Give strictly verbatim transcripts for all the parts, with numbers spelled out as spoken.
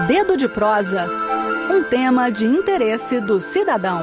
Dedo de Prosa, um tema de interesse do cidadão.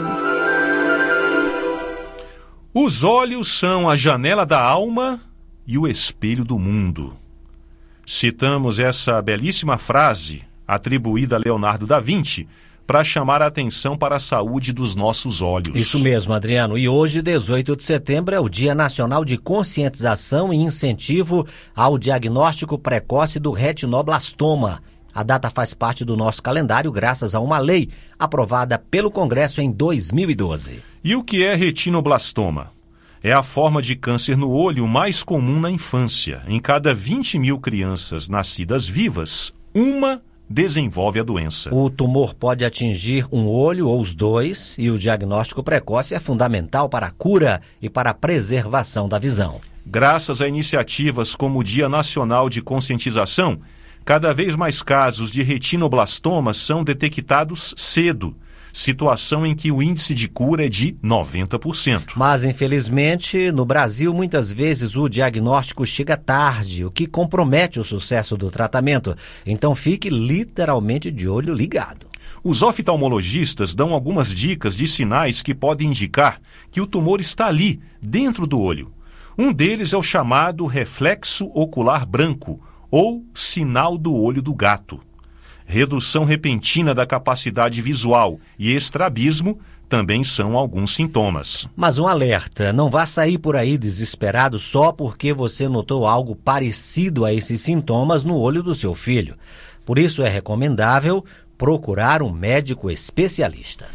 Os olhos são a janela da alma e o espelho do mundo. Citamos essa belíssima frase atribuída a Leonardo da Vinci para chamar a atenção para a saúde dos nossos olhos. Isso mesmo, Adriano. E hoje, dezoito de setembro, é o Dia Nacional de Conscientização e Incentivo ao Diagnóstico Precoce do Retinoblastoma. A data faz parte do nosso calendário graças a uma lei aprovada pelo Congresso em dois mil e doze. E o que é retinoblastoma? É a forma de câncer no olho mais comum na infância. Em cada vinte mil crianças nascidas vivas, uma desenvolve a doença. O tumor pode atingir um olho ou os dois e o diagnóstico precoce é fundamental para a cura e para a preservação da visão. Graças a iniciativas como o Dia Nacional de Conscientização, cada vez mais casos de retinoblastoma são detectados cedo, situação em que o índice de cura é de noventa por cento. Mas, infelizmente, no Brasil, muitas vezes o diagnóstico chega tarde, o que compromete o sucesso do tratamento. Então, fique literalmente de olho ligado. Os oftalmologistas dão algumas dicas de sinais que podem indicar que o tumor está ali, dentro do olho. Um deles é o chamado reflexo ocular branco, ou sinal do olho do gato. Redução repentina da capacidade visual e estrabismo também são alguns sintomas. Mas um alerta, não vá sair por aí desesperado só porque você notou algo parecido a esses sintomas no olho do seu filho. Por isso é recomendável procurar um médico especialista.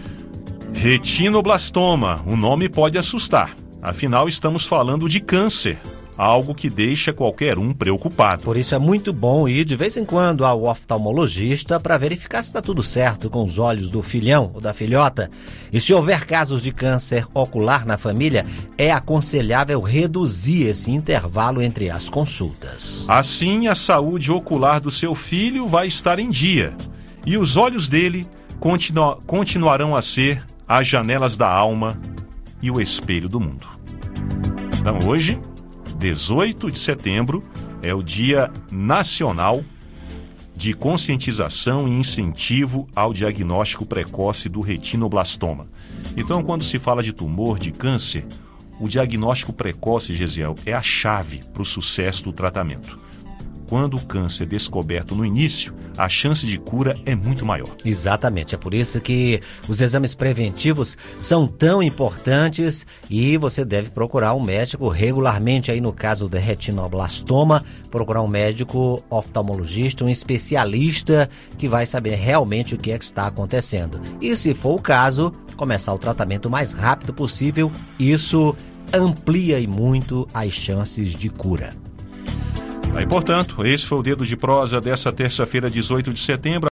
Retinoblastoma, o nome pode assustar. Afinal, estamos falando de câncer. Algo que deixa qualquer um preocupado. Por isso é muito bom ir de vez em quando ao oftalmologista para verificar se está tudo certo com os olhos do filhão ou da filhota. E se houver casos de câncer ocular na família, é aconselhável reduzir esse intervalo entre as consultas. Assim, a saúde ocular do seu filho vai estar em dia e os olhos dele continu- continuarão a ser as janelas da alma e o espelho do mundo. Então hoje, dezoito de setembro, é o Dia Nacional de Conscientização e Incentivo ao Diagnóstico Precoce do Retinoblastoma. Então, quando se fala de tumor, de câncer, o diagnóstico precoce, Gesiel, é a chave para o sucesso do tratamento. Quando o câncer é descoberto no início, a chance de cura é muito maior. Exatamente, é por isso que os exames preventivos são tão importantes e você deve procurar um médico regularmente. Aí no caso do retinoblastoma, procurar um médico oftalmologista, um especialista que vai saber realmente o que é que está acontecendo. E se for o caso, começar o tratamento o mais rápido possível. Isso amplia e muito as chances de cura. Aí, portanto, esse foi o Dedo de Prosa dessa terça-feira, dezoito de setembro.